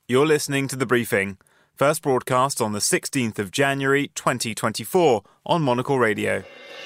You're listening to The Briefing, first broadcast on the 16th of January 2024 on Monocle Radio.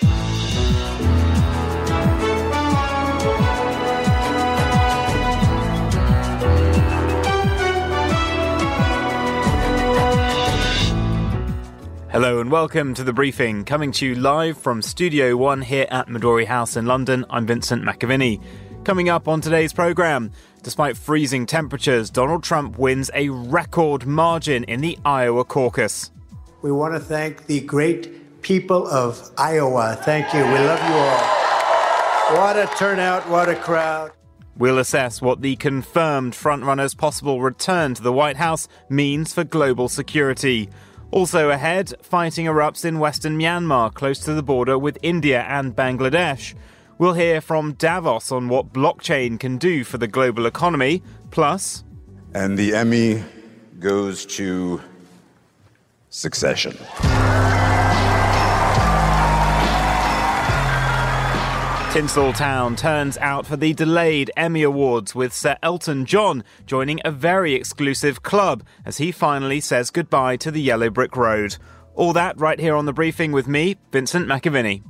Hello and welcome to The Briefing, coming to you live from Studio One here at Midori House in London. I'm Vincent McAviney. Coming up on today's programme, despite freezing temperatures, Donald Trump wins a record margin in the Iowa caucus. We want to thank the great people of Iowa. Thank you. We love you all. What a turnout, what a crowd. We'll assess what the confirmed frontrunner's possible return to the White House means for global security. Also ahead, fighting erupts in western Myanmar, close to the border with India and Bangladesh. We'll hear from Davos on what blockchain can do for the global economy, plus... And the Emmy goes to Succession. Tinseltown turns out for the delayed Emmy Awards, with Sir Elton John joining a very exclusive club as he finally says goodbye to the yellow brick road. All that right here on The Briefing with me, Vincent McAviney.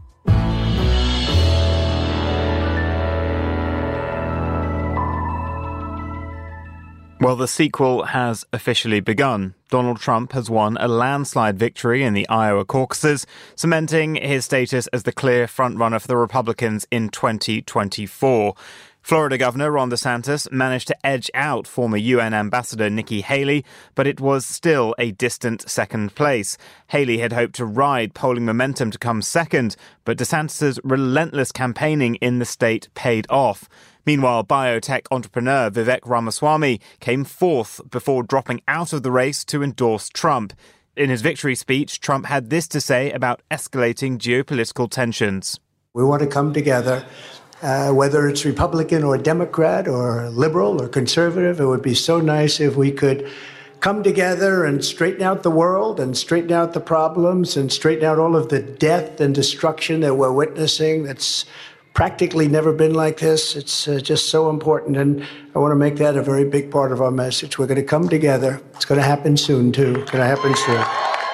Well, the sequel has officially begun. Donald Trump has won a landslide victory in the Iowa caucuses, cementing his status as the clear frontrunner for the Republicans in 2024. Florida Governor Ron DeSantis managed to edge out former UN Ambassador Nikki Haley, but it was still a distant second place. Haley had hoped to ride polling momentum to come second, but DeSantis' relentless campaigning in the state paid off. Meanwhile, biotech entrepreneur Vivek Ramaswamy came fourth before dropping out of the race to endorse Trump. In his victory speech, Trump had this to say about escalating geopolitical tensions. We want to come together, whether it's Republican or Democrat or liberal or conservative. It would be so nice if we could come together and straighten out the world and straighten out the problems and straighten out all of the death and destruction that we're witnessing. That's practically never been like this. It's just so important, and I want to make that a very big part of our message. We're going to come together. It's going to happen soon, too. It's going to happen soon.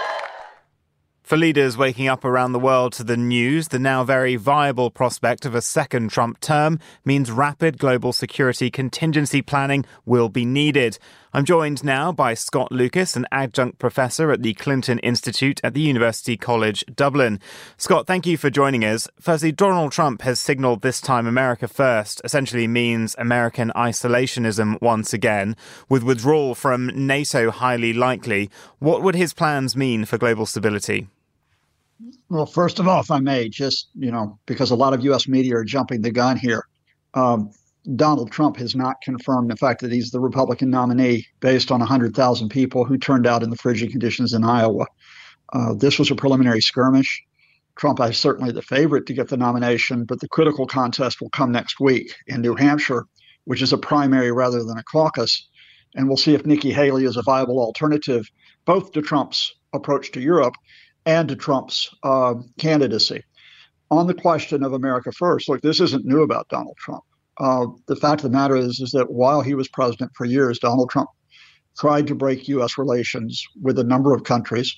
For leaders waking up around the world to the news, the now very viable prospect of a second Trump term means rapid global security contingency planning will be needed. I'm joined now by Scott Lucas, an adjunct professor at the Clinton Institute at the University College Dublin. Scott, thank you for joining us. Firstly, Donald Trump has signalled this time America first essentially means American isolationism once again, with withdrawal from NATO highly likely. What would his plans mean for global stability? Well, first of all, if I may, just, because a lot of U.S. media are jumping the gun here, Donald Trump has not confirmed the fact that he's the Republican nominee based on 100,000 people who turned out in the frigid conditions in Iowa. This was a preliminary skirmish. Trump is certainly the favorite to get the nomination, but the critical contest will come next week in New Hampshire, which is a primary rather than a caucus. And we'll see if Nikki Haley is a viable alternative, both to Trump's approach to Europe and to Trump's candidacy. On the question of America first, look, this isn't new about Donald Trump. The fact of the matter is that while he was president for years, Donald Trump tried to break U.S. relations with a number of countries.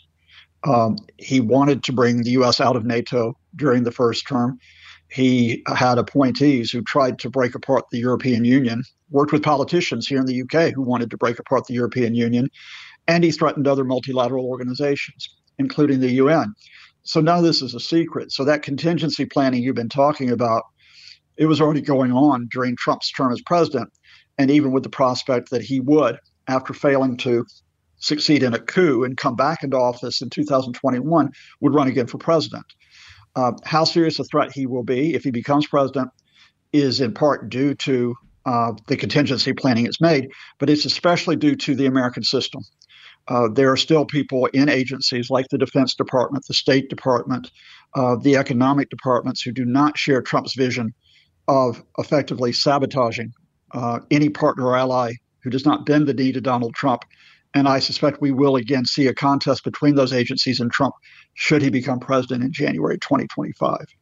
He wanted to bring the U.S. out of NATO during the first term. He had appointees who tried to break apart the European Union, worked with politicians here in the UK who wanted to break apart the European Union, and he threatened other multilateral organizations, including the UN. So none of this is a secret. So that contingency planning you've been talking about, it was already going on during Trump's term as president, and even with the prospect that he would, after failing to succeed in a coup and come back into office in 2021, would run again for president. How serious a threat he will be if he becomes president is in part due to the contingency planning it's made, but it's especially due to the American system. There are still people in agencies like the Defense Department, the State Department, the economic departments who do not share Trump's vision of effectively sabotaging any partner or ally who does not bend the knee to Donald Trump. And I suspect we will again see a contest between those agencies and Trump should he become president in January 2025.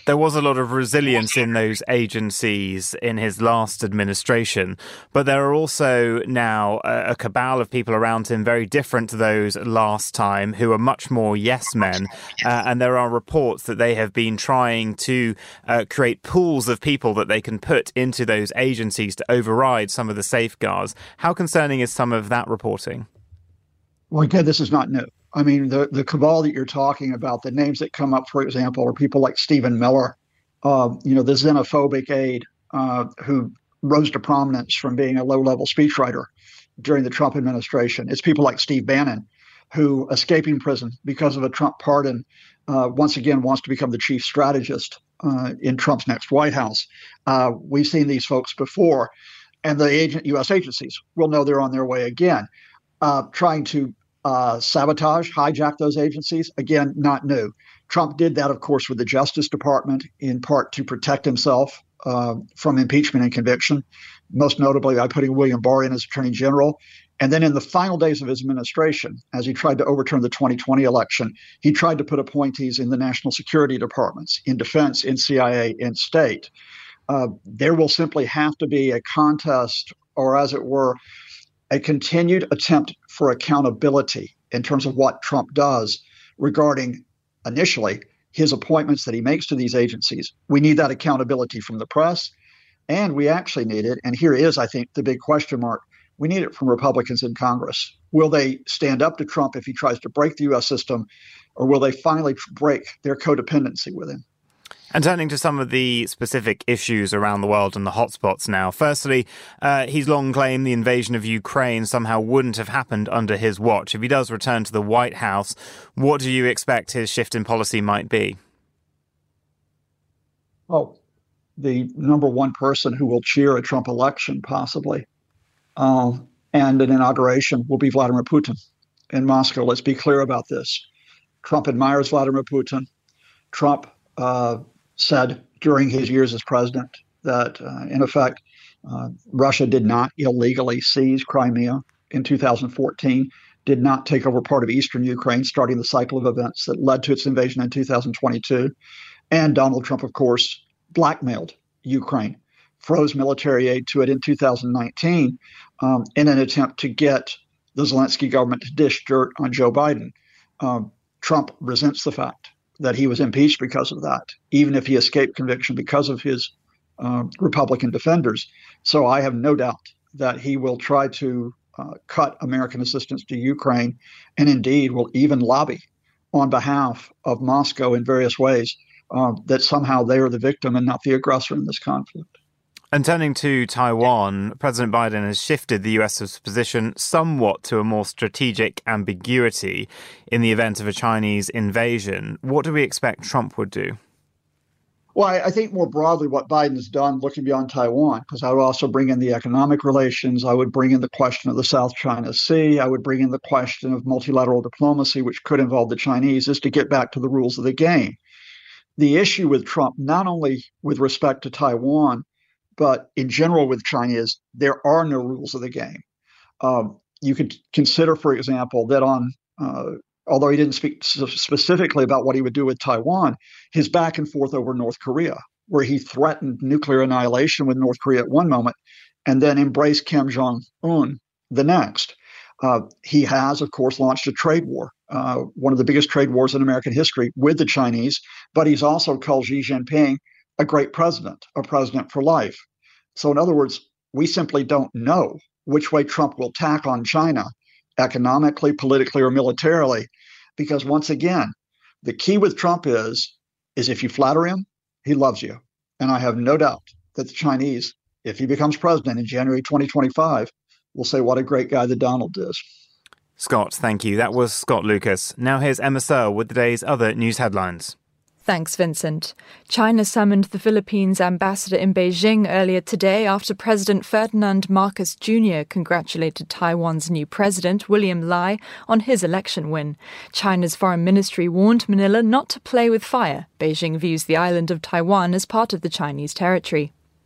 There was a lot of resilience in those agencies in his last administration, but there are also now a cabal of people around him very different to those last time who are much more yes men. And there are reports that they have been trying to create pools of people that they can put into those agencies to override some of the safeguards. How concerning is some of that reporting? Well, again, this is not new. I mean, the cabal that you're talking about, the names that come up, for example, are people like Stephen Miller, the xenophobic aide who rose to prominence from being a low-level speechwriter during the Trump administration. It's people like Steve Bannon, who, escaping prison because of a Trump pardon, once again wants to become the chief strategist in Trump's next White House. We've seen these folks before, and the U.S. agencies will know they're on their way again, trying to sabotage, hijack those agencies. Again, not new. Trump did that, of course, with the Justice Department, in part to protect himself from impeachment and conviction, most notably by putting William Barr in as Attorney General. And then in the final days of his administration, as he tried to overturn the 2020 election, he tried to put appointees in the national security departments, in defense, in CIA, in state. There will simply have to be a contest, or as it were, a continued attempt for accountability in terms of what Trump does regarding, initially, his appointments that he makes to these agencies. We need that accountability from the press, and we actually need it, and here is, I think, the big question mark, we need it from Republicans in Congress. Will they stand up to Trump if he tries to break the U.S. system, or will they finally break their codependency with him? And turning to some of the specific issues around the world and the hotspots now. Firstly, he's long claimed the invasion of Ukraine somehow wouldn't have happened under his watch. If he does return to the White House, what do you expect his shift in policy might be? Oh, the number one person who will cheer a Trump election, possibly, and an inauguration will be Vladimir Putin in Moscow. Let's be clear about this. Trump admires Vladimir Putin. Trump said during his years as president that, in effect, Russia did not illegally seize Crimea in 2014, did not take over part of eastern Ukraine, starting the cycle of events that led to its invasion in 2022. And Donald Trump, of course, blackmailed Ukraine, froze military aid to it in 2019 in an attempt to get the Zelensky government to dish dirt on Joe Biden. Trump resents the fact that he was impeached because of that, even if he escaped conviction because of his Republican defenders. So I have no doubt that he will try to cut American assistance to Ukraine, and indeed will even lobby on behalf of Moscow in various ways that somehow they are the victim and not the aggressor in this conflict. And turning to Taiwan, President Biden has shifted the US's position somewhat to a more strategic ambiguity in the event of a Chinese invasion. What do we expect Trump would do? Well, I think more broadly what Biden's done, looking beyond Taiwan, because I would also bring in the economic relations. I would bring in the question of the South China Sea. I would bring in the question of multilateral diplomacy, which could involve the Chinese, is to get back to the rules of the game. The issue with Trump, not only with respect to Taiwan, but in general with China, is there are no rules of the game. You could consider, for example, that although he didn't speak specifically about what he would do with Taiwan, his back and forth over North Korea, where he threatened nuclear annihilation with North Korea at one moment and then embraced Kim Jong-un the next. He has, of course, launched a trade war, one of the biggest trade wars in American history with the Chinese, but he's also called Xi Jinping a great president, a president for life. So in other words, we simply don't know which way Trump will tack on China, economically, politically, or militarily, because once again, the key with Trump is if you flatter him, he loves you. And I have no doubt that the Chinese, if he becomes president in January 2025, will say what a great guy the Donald is. Scott, thank you. That was Scott Lucas. Now here's Emma Searle with the day's other news headlines. Thanks, Vincent. China summoned the Philippines ambassador in Beijing earlier today after President Ferdinand Marcos Jr. congratulated Taiwan's new president, William Lai, on his election win. China's foreign ministry warned Manila not to play with fire. Beijing views the island of Taiwan as part of the Chinese territory.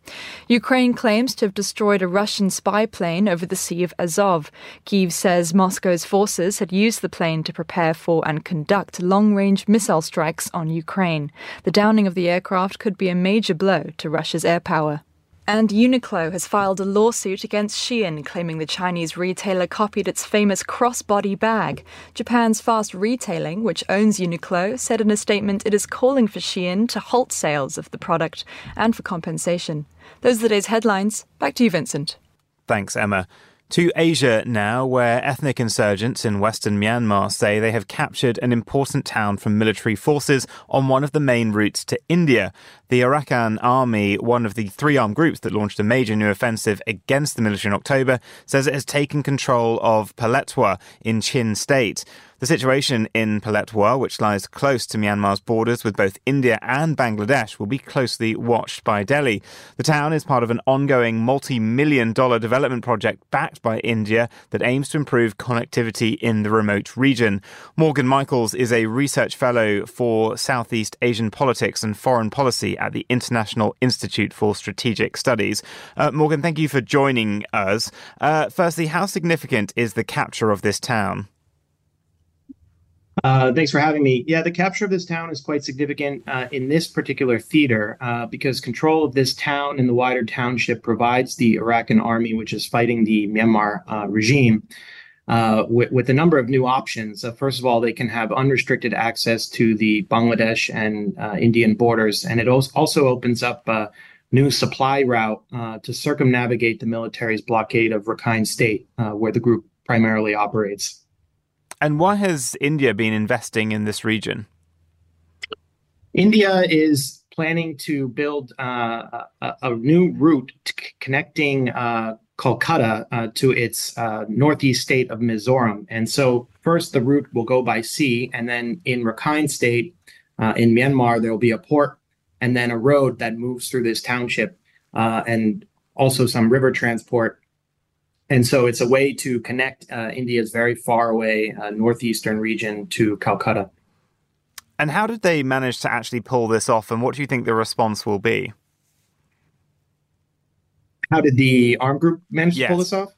Ukraine claims to have destroyed a Russian spy plane over the Sea of Azov. Kyiv says Moscow's forces had used the plane to prepare for and conduct long-range missile strikes on Ukraine. The downing of the aircraft could be a major blow to Russia's air power. And Uniqlo has filed a lawsuit against Shein, claiming the Chinese retailer copied its famous crossbody bag. Japan's Fast Retailing, which owns Uniqlo, said in a statement it is calling for Shein to halt sales of the product and for compensation. Those are the day's headlines. Back to you, Vincent. Thanks, Emma. To Asia now, where ethnic insurgents in western Myanmar say they have captured an important town from military forces on one of the main routes to India. The Arakan Army, one of the three armed groups that launched a major new offensive against the military in October, says it has taken control of Paletwa in Chin State. The situation in Paletwa, which lies close to Myanmar's borders with both India and Bangladesh, will be closely watched by Delhi. The town is part of an ongoing multi-million-dollar development project backed by India that aims to improve connectivity in the remote region. Morgan Michaels is a research fellow for Southeast Asian politics and foreign policy at the International Institute for Strategic Studies. Morgan, thank you for joining us. Firstly, how significant is the capture of this town? Thanks for having me. Yeah, the capture of this town is quite significant in this particular theater because control of this town and the wider township provides the Arakan Army, which is fighting the Myanmar regime, with a number of new options. First of all, they can have unrestricted access to the Bangladesh and Indian borders, and it also opens up a new supply route to circumnavigate the military's blockade of Rakhine State, where the group primarily operates. And why has India been investing in this region? India is planning to build a new route connecting Kolkata to its northeast state of Mizoram. And so first the route will go by sea, and then in Rakhine State in Myanmar, there will be a port and then a road that moves through this township and also some river transport. And so it's a way to connect India's very far away northeastern region to Calcutta. And how did they manage to actually pull this off? And what do you think the response will be? How did the armed group manage to pull this off?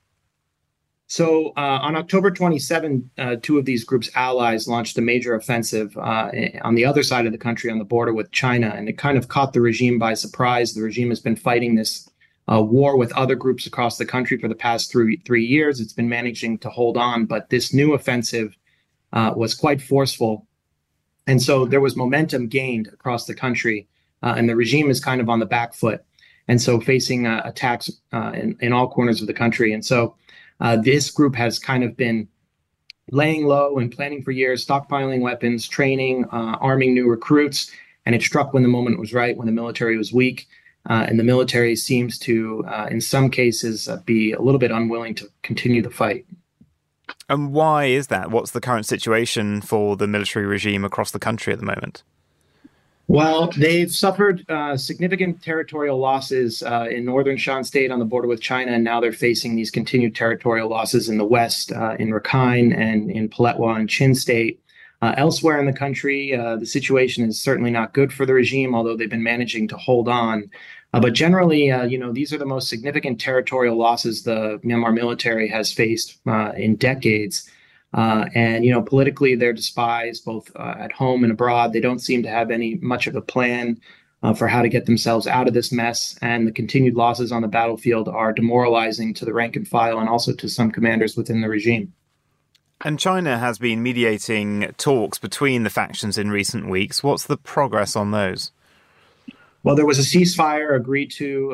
So on October 27, two of these groups' allies launched a major offensive on the other side of the country on the border with China. And it kind of caught the regime by surprise. The regime has been fighting this war with other groups across the country for the past 3 years. It's been managing to hold on, but this new offensive was quite forceful. And so there was momentum gained across the country, and the regime is kind of on the back foot. And so facing attacks in all corners of the country. And so this group has kind of been laying low and planning for years, stockpiling weapons, training, arming new recruits. And it struck when the moment was right, when the military was weak. And the military seems to, in some cases, be a little bit unwilling to continue the fight. And why is that? What's the current situation for the military regime across the country at the moment? Well, they've suffered significant territorial losses in northern Shan State on the border with China, and now they're facing these continued territorial losses in the west, in Rakhine and in Paletwa and Chin State. Elsewhere in the country, the situation is certainly not good for the regime, although they've been managing to hold on. But generally, these are the most significant territorial losses the Myanmar military has faced in decades. And politically, they're despised both at home and abroad. They don't seem to have much of a plan for how to get themselves out of this mess. And the continued losses on the battlefield are demoralizing to the rank and file and also to some commanders within the regime. And China has been mediating talks between the factions in recent weeks. What's the progress on those? Well, there was a ceasefire agreed to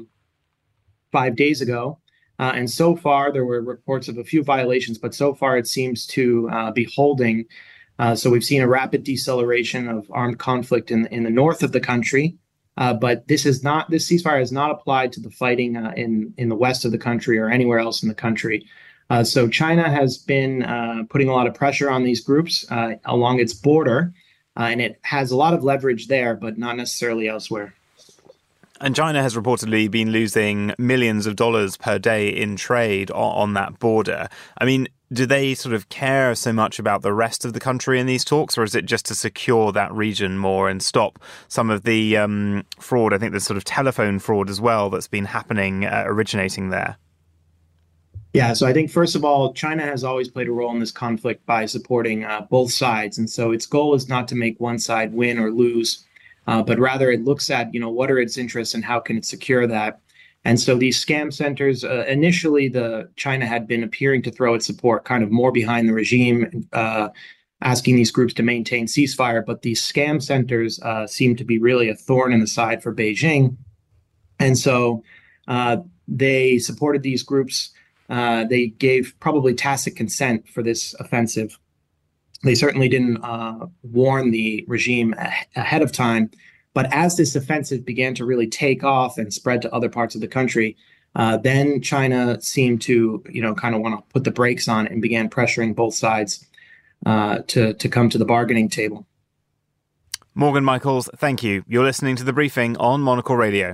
5 days ago. And so far, there were reports of a few violations, but so far it seems to be holding. So we've seen a rapid deceleration of armed conflict in the north of the country. But this ceasefire has not applied to the fighting in the west of the country or anywhere else in the country. So China has been putting a lot of pressure on these groups along its border, and it has a lot of leverage there, but not necessarily elsewhere. And China has reportedly been losing millions of dollars per day in trade on that border. I mean, do they sort of care so much about the rest of the country in these talks, or is it just to secure that region more and stop some of the fraud? I think there's sort of telephone fraud as well that's been happening, originating there. Yeah, so I think, first of all, China has always played a role in this conflict by supporting both sides. And so its goal is not to make one side win or lose, but rather it looks at, what are its interests and how can it secure that. And so these scam centers, initially, China had been appearing to throw its support kind of more behind the regime, asking these groups to maintain ceasefire. But these scam centers seem to be really a thorn in the side for Beijing. And so they supported these groups. They gave probably tacit consent for this offensive. They certainly didn't warn the regime ahead of time. But as this offensive began to really take off and spread to other parts of the country, then China seemed to, kind of want to put the brakes on it and began pressuring both sides to come to the bargaining table. Morgan Michaels, thank you. You're listening to The Briefing on Monocle Radio.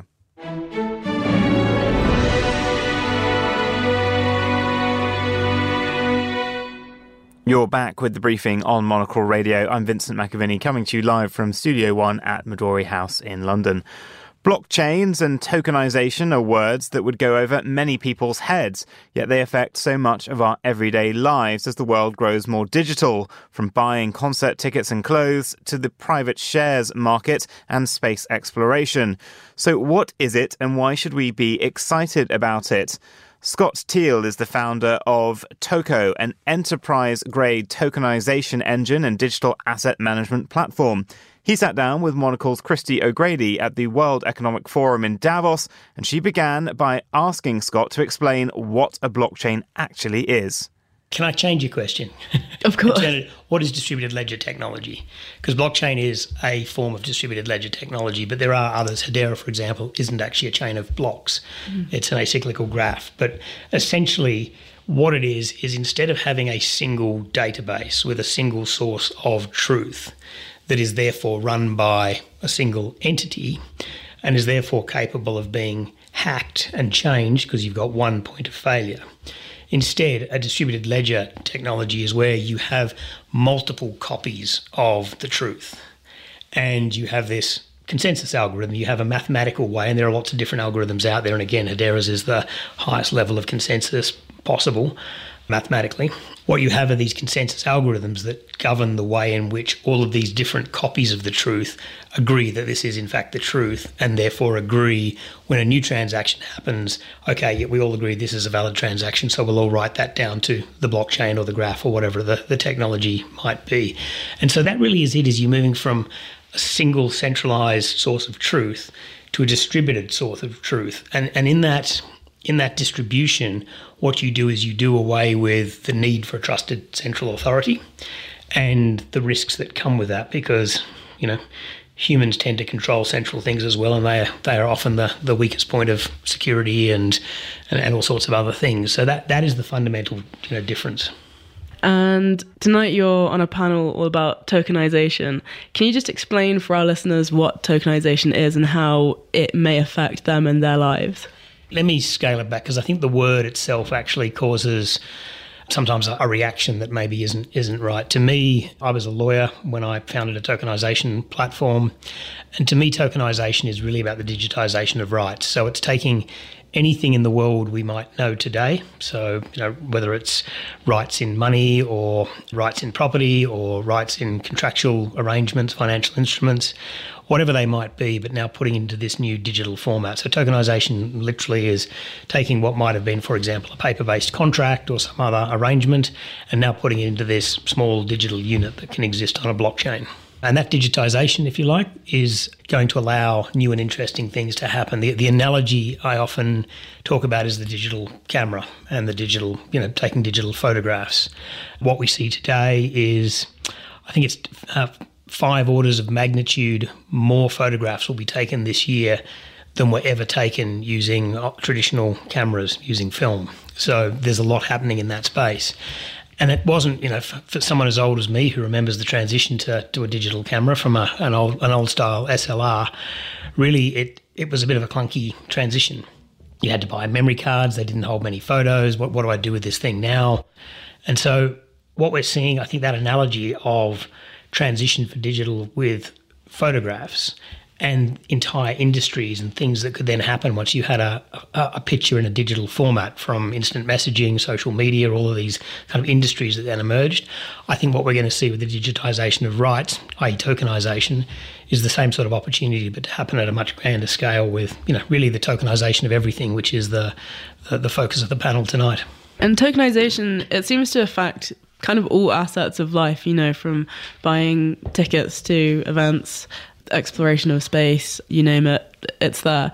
You're back with The Briefing on Monocle Radio. I'm Vincent McAviney, coming to you live from Studio One at Midori House in London. Blockchains and tokenization are words that would go over many people's heads, yet they affect so much of our everyday lives as the world grows more digital, from buying concert tickets and clothes to the private shares market and space exploration. So what is it, and why should we be excited about it? Scott Teal is the founder of Toko, an enterprise-grade tokenization engine and digital asset management platform. He sat down with Monocle's Christy O'Grady at the World Economic Forum in Davos, and she began by asking Scott to explain what a blockchain actually is. Can I change your question? Of course. What is distributed ledger technology? Because blockchain is a form of distributed ledger technology, but there are others. Hedera, for example, isn't actually a chain of blocks. It's an acyclical graph. But essentially, what it is instead of having a single database with a single source of truth that is therefore run by a single entity and is therefore capable of being hacked and changed because you've got one point of failure. Instead, a distributed ledger technology is where you have multiple copies of the truth, and you have this consensus algorithm. You have a mathematical way, and there are lots of different algorithms out there. And again, Hedera's is the highest level of consensus possible mathematically. What you have are these consensus algorithms that govern the way in which all of these different copies of the truth agree that this is in fact the truth, and therefore agree when a new transaction happens, okay, we all agree this is a valid transaction, so we'll all write that down to the blockchain or the graph or whatever the technology might be. And so that really is it, is you're moving from a single centralized source of truth to a distributed source of truth. And in that distribution, what you do is you do away with the need for a trusted central authority and the risks that come with that, because, humans tend to control central things as well, and they are often the weakest point of security and all sorts of other things. So that is the fundamental difference. And tonight you're on a panel all about tokenization. Can you just explain for our listeners what tokenization is and how it may affect them and their lives? Let me scale it back, because I think the word itself actually causes sometimes a reaction that maybe isn't right. To me, I was a lawyer when I founded a tokenization platform, and to me, tokenization is really about the digitization of rights. So it's taking anything in the world we might know today, so whether it's rights in money or rights in property or rights in contractual arrangements, financial instruments, whatever they might be, but now putting into this new digital format. So tokenization literally is taking what might have been, for example, a paper-based contract or some other arrangement, and now putting it into this small digital unit that can exist on a blockchain. And that digitization, if you like, is going to allow new and interesting things to happen. The analogy I often talk about is the digital camera and the digital, taking digital photographs. What we see today is, I think it's 5 orders of magnitude more photographs will be taken this year than were ever taken using traditional cameras, using film. So there's a lot happening in that space. And it wasn't, for someone as old as me who remembers the transition to a digital camera from an old style SLR, really it was a bit of a clunky transition. You had to buy memory cards. They didn't hold many photos. What do I do with this thing now? And so what we're seeing, I think that analogy of transition for digital with photographs and entire industries and things that could then happen once you had a picture in a digital format, from instant messaging, social media, all of these kind of industries that then emerged. I think what we're going to see with the digitization of rights, i.e. tokenization, is the same sort of opportunity, but to happen at a much grander scale with, really the tokenization of everything, which is the focus of the panel tonight. And tokenization, it seems to affect kind of all assets of life, from buying tickets to events, exploration of space, you name it, it's there.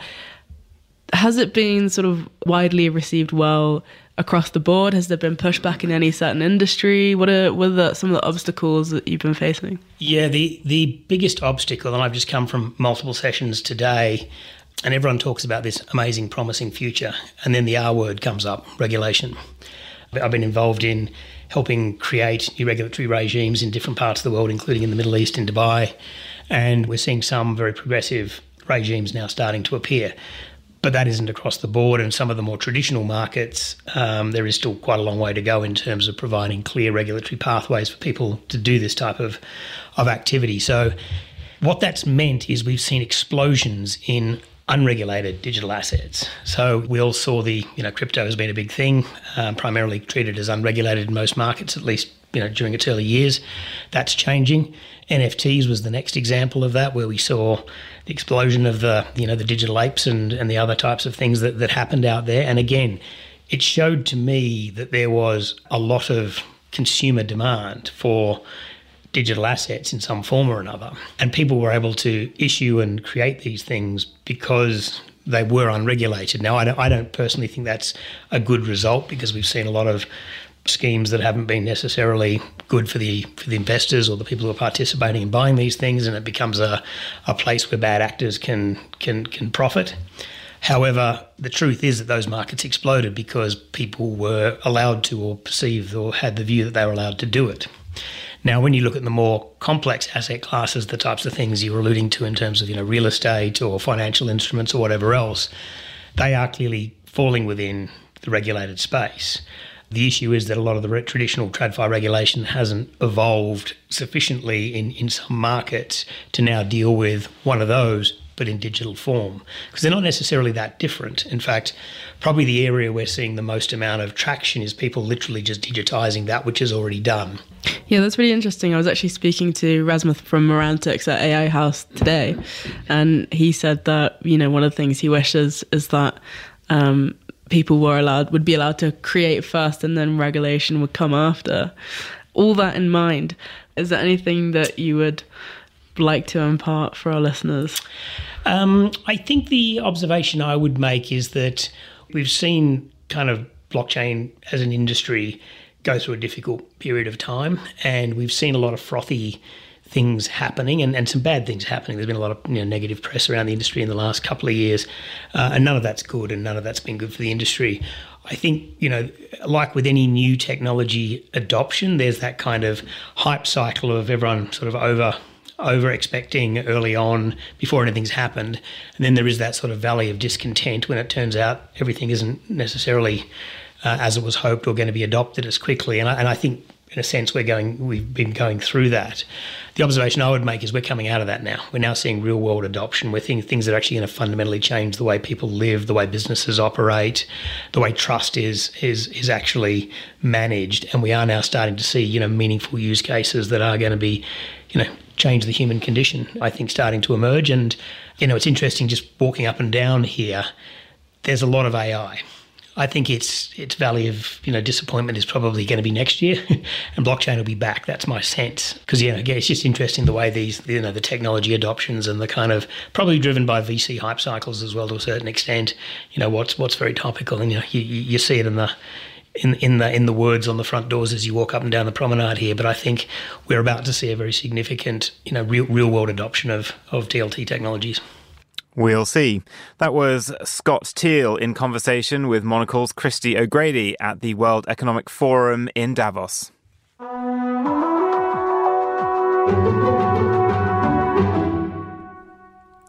Has it been sort of widely received well across the board? Has there been pushback in any certain industry? What are some of the obstacles that you've been facing? Yeah, the biggest obstacle, and I've just come from multiple sessions today, and everyone talks about this amazing, promising future, and then the R word comes up, regulation. I've been involved in helping create new regulatory regimes in different parts of the world, including in the Middle East, in Dubai, and we're seeing some very progressive regimes now starting to appear. But that isn't across the board, and some of the more traditional markets, there is still quite a long way to go in terms of providing clear regulatory pathways for people to do this type of activity. So what that's meant is we've seen explosions in unregulated digital assets. So we all saw crypto has been a big thing, primarily treated as unregulated in most markets, at least during its early years. That's changing. NFTs was the next example of that, where we saw the explosion of the digital apes and the other types of things that happened out there. And again, it showed to me that there was a lot of consumer demand for digital assets in some form or another. And people were able to issue and create these things because they were unregulated. Now, I don't personally think that's a good result, because we've seen a lot of schemes that haven't been necessarily good for the investors or the people who are participating in buying these things, and it becomes a place where bad actors can profit. However, the truth is that those markets exploded because people were allowed to, or perceived or had the view that they were allowed to do it. Now, when you look at the more complex asset classes, the types of things you're alluding to in terms of real estate or financial instruments or whatever else, they are clearly falling within the regulated space. The issue is that a lot of the traditional TradFi regulation hasn't evolved sufficiently in some markets to now deal with one of those, but in digital form, because they're not necessarily that different. In fact, probably the area we're seeing the most amount of traction is people literally just digitizing that which is already done. Yeah, that's really interesting. I was actually speaking to Rasmuth from Morantix at AI House today, and he said that, one of the things he wishes is that people would be allowed to create first, and then regulation would come after. All that in mind, is there anything that you would like to impart for our listeners? I think the observation I would make is that we've seen kind of blockchain as an industry go through a difficult period of time, and we've seen a lot of frothy things happening and some bad things happening. There's been a lot of negative press around the industry in the last couple of years, and none of that's good, and none of that's been good for the industry. I think, like with any new technology adoption, there's that kind of hype cycle of everyone sort of over expecting early on before anything's happened, and then there is that sort of valley of discontent when it turns out everything isn't necessarily as it was hoped or going to be adopted as quickly. And I think, in a sense, we've been going through that. The observation I would make is we're coming out of that now. We're now seeing real world adoption. We're seeing things that are actually going to fundamentally change the way people live, the way businesses operate, the way trust is actually managed. And we are now starting to see, meaningful use cases that are going to be, change the human condition, I think, starting to emerge. And, it's interesting just walking up and down here, there's a lot of AI. I think its valley of disappointment is probably going to be next year, and blockchain will be back. That's my sense. Because again, it's just interesting the way these the technology adoptions and the kind of probably driven by VC hype cycles as well to a certain extent. What's very topical, and you see it in the words on the front doors as you walk up and down the promenade here. But I think we're about to see a very significant real world adoption of DLT technologies. We'll see. That was Scott Teal in conversation with Monocle's Christy O'Grady at the World Economic Forum in Davos.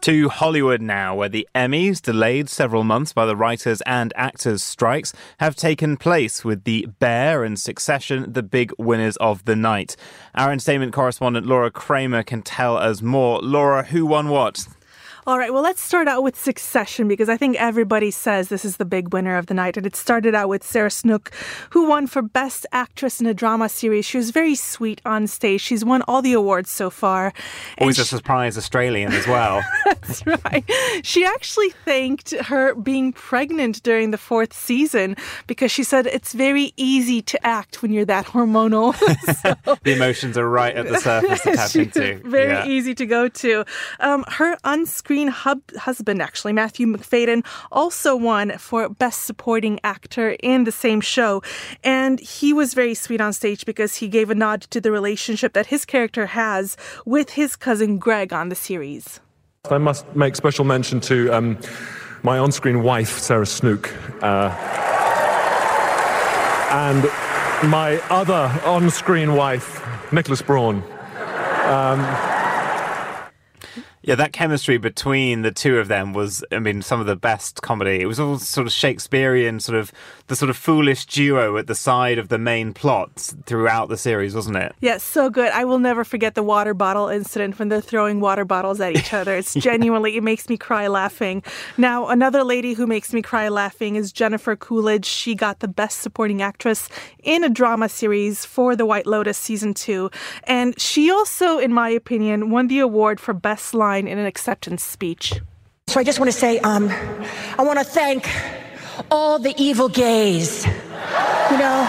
To Hollywood now, where the Emmys, delayed several months by the writers' and actors' strikes, have taken place, with The Bear and Succession the big winners of the night. Our entertainment correspondent Laura Kramer can tell us more. Laura, who won what? All right, well, let's start out with Succession, because I think everybody says this is the big winner of the night. And it started out with Sarah Snook, who won for Best Actress in a Drama Series. She was very sweet on stage. She's won all the awards so far. Always a surprise Australian as well. That's right. She actually thanked her being pregnant during the 4th season, because she said it's very easy to act when you're that hormonal. So, the emotions are right at the surface to tap into. Very easy to go to. Her on-screen husband, actually, Matthew Macfadyen, also won for Best Supporting Actor in the same show. And he was very sweet on stage because he gave a nod to the relationship that his character has with his cousin Greg on the series. I must make special mention to my on-screen wife, Sarah Snook, and my other on-screen wife, Nicholas Braun. Yeah, that chemistry between the two of them was, I mean, some of the best comedy. It was all sort of Shakespearean, the sort of foolish duo at the side of the main plot throughout the series, wasn't it? Yeah, so good. I will never forget the water bottle incident when they're throwing water bottles at each other. It's genuinely, it makes me cry laughing. Now, another lady who makes me cry laughing is Jennifer Coolidge. She got the Best Supporting Actress in a Drama Series for The White Lotus Season 2. And she also, in my opinion, won the award for Best Line in an acceptance speech. So I just want to say, I want to thank all the evil gays. You know,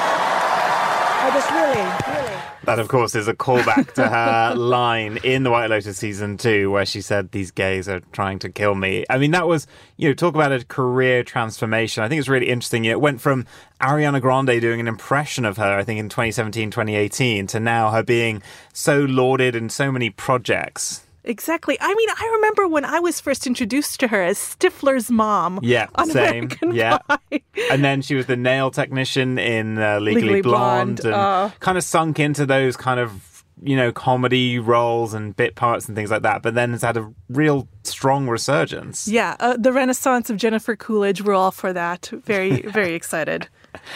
I just really... That, of course, is a callback to her line in The White Lotus Season 2, where she said, "These gays are trying to kill me." I mean, that was, talk about a career transformation. I think it's really interesting. It went from Ariana Grande doing an impression of her, I think, in 2017, 2018, to now her being so lauded in so many projects. Exactly. I mean, I remember when I was first introduced to her as Stifler's mom. Yeah, on same. American Yeah. Pie. And then she was the nail technician in Legally Blonde and kind of sunk into those kind of, comedy roles and bit parts and things like that. But then has had a real strong resurgence. Yeah, the renaissance of Jennifer Coolidge. We're all for that. Very, very excited.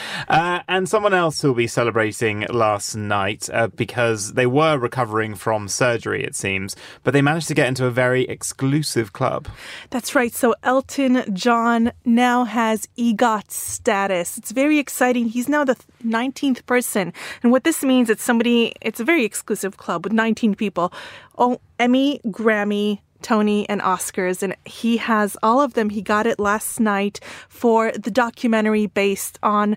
And someone else who'll be celebrating last night because they were recovering from surgery, it seems, but they managed to get into a very exclusive club. That's right. So Elton John now has EGOT status. It's very exciting. He's now the 19th person. And what this means, it's a very exclusive club with 19 people. Emmy, Grammy, Tony, and Oscars, and he has all of them. He got it last night for the documentary based on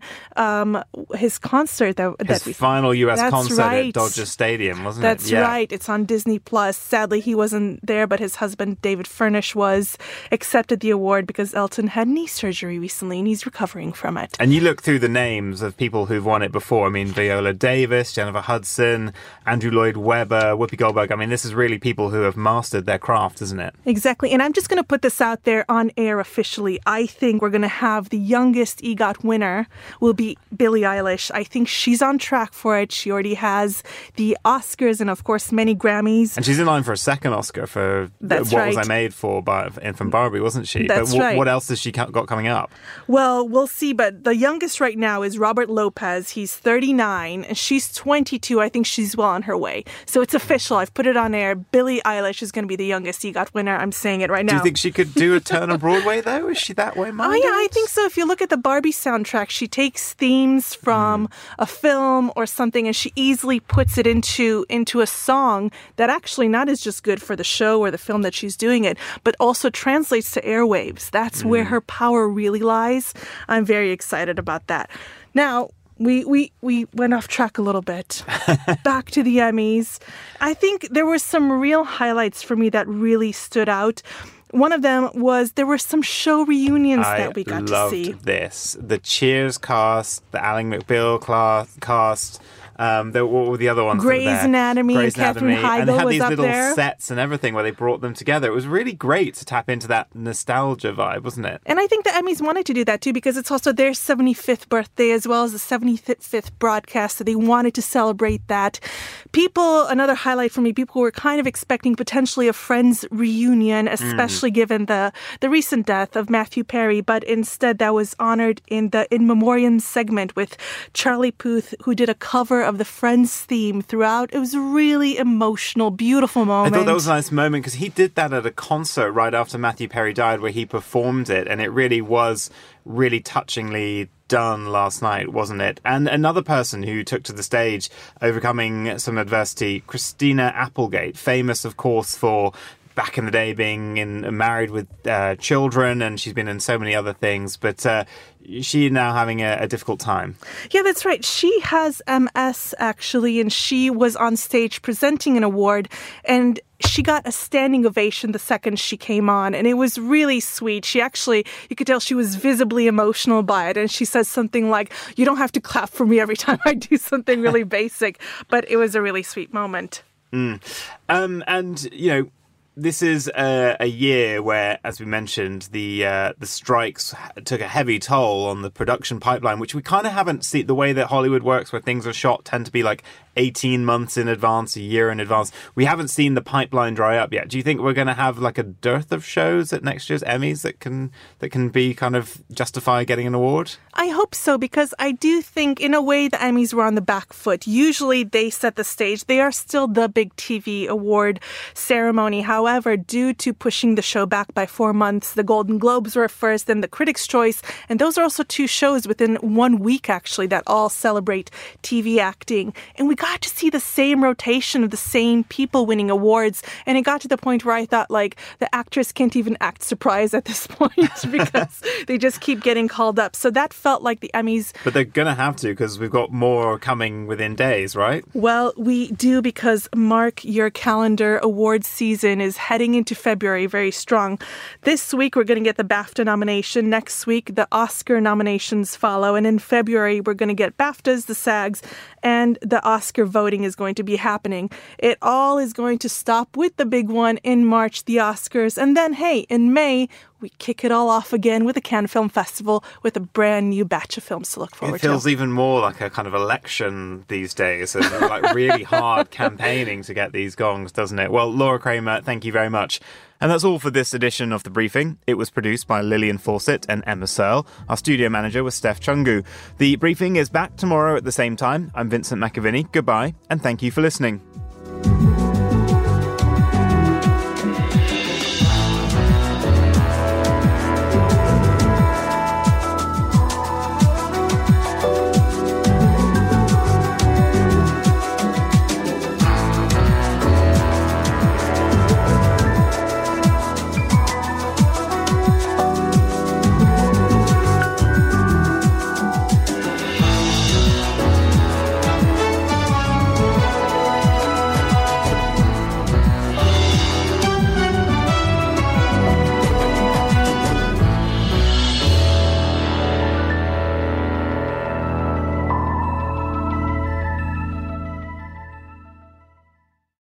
his concert. His final U.S. concert at Dodger Stadium, wasn't it? That's right. It's on Disney+. Sadly, he wasn't there, but his husband, David Furnish, was accepted the award because Elton had knee surgery recently, and he's recovering from it. And you look through the names of people who've won it before. I mean, Viola Davis, Jennifer Hudson, Andrew Lloyd Webber, Whoopi Goldberg. I mean, this is really people who have mastered their craft, isn't it? Exactly. And I'm just going to put this out there on air officially. I think we're going to have the youngest EGOT winner will be Billie Eilish. I think she's on track for it. She already has the Oscars and, of course, many Grammys. And she's in line for a second Oscar for Was I Made For from Barbie, wasn't she? That's right. What else has she got coming up? Well, we'll see. But the youngest right now is Robert Lopez. He's 39 and she's 22. I think she's well on her way. So it's official. I've put it on air. Billie Eilish is going to be the youngest EGOT winner. I'm saying it right now. Do you think she could do a turn on Broadway, though? Is she that way minded? Oh, yeah, I think so. If you look at the Barbie soundtrack, she takes themes from a film or something and she easily puts it into a song that actually not is just good for the show or the film that she's doing it, but also translates to airwaves. That's where her power really lies. I'm very excited about that. Now, we went off track a little bit. Back to the Emmys. I think there were some real highlights for me that really stood out. One of them was there were some show reunions that we got to see. I loved this. The Cheers cast, the Ally McBeal cast, What were the other ones? Grey's Anatomy. Grey's Anatomy. Katherine Heigl and they had was these up little there. sets and everything where they brought them together. It was really great to tap into that nostalgia vibe, wasn't it? And I think the Emmys wanted to do that too, because it's also their 75th birthday as well as the 75th broadcast, so they wanted to celebrate that. Another highlight for me, people were kind of expecting potentially a Friends reunion, especially given the recent death of Matthew Perry, but instead that was honored in the In Memoriam segment with Charlie Puth, who did a cover of the Friends theme throughout. It was a really emotional, beautiful moment. I thought that was a nice moment because he did that at a concert right after Matthew Perry died, where he performed it, and it really was really touchingly done last night, wasn't it? And another person who took to the stage overcoming some adversity, Christina Applegate, famous of course for back in the day being married with children, and she's been in so many other things, but she's now having a difficult time. Yeah, that's right. She has MS, actually, and she was on stage presenting an award, and she got a standing ovation the second she came on, and it was really sweet. She actually, you could tell she was visibly emotional by it, and she says something like, "You don't have to clap for me every time I do something really basic," but it was a really sweet moment. And, you know, this is a year where, as we mentioned, the strikes took a heavy toll on the production pipeline, which we kind of haven't seen. The way that Hollywood works, where things are shot, tend to be like 18 months in advance, a year in advance. We haven't seen the pipeline dry up yet. Do you think we're going to have like a dearth of shows at next year's Emmys that can be kind of justify getting an award? I hope so, because I do think in a way the Emmys were on the back foot. Usually they set the stage. They are still the big TV award ceremony. However, due to pushing the show back by 4 months, the Golden Globes were first, then the Critics' Choice, and those are also 2 shows within 1 week actually that all celebrate TV acting. And we got to see the same rotation of the same people winning awards, and it got to the point where I thought, like, the actors can't even act surprised at this point because they just keep getting called up. So that felt like the Emmys. But they're going to have to, because we've got more coming within days, right? Well, we do, because mark your calendar, awards season is heading into February very strong. This week we're going to get the BAFTA nomination. Next week the Oscar nominations follow, and in February we're going to get BAFTAs, the SAGs, and the Oscar voting is going to be happening. It all is going to stop with the big one in March, the Oscars, and then, hey, in May, we kick it all off again with the Cannes Film Festival with a brand new batch of films to look forward to. It feels even more like a kind of election these days, and like really hard campaigning to get these gongs, doesn't it? Well, Laura Kramer, thank you very much. And that's all for this edition of The Briefing. It was produced by Lillian Fawcett and Emma Searle. Our studio manager was Steph Chungu. The Briefing is back tomorrow at the same time. I'm Vincent McAviney. Goodbye, and thank you for listening.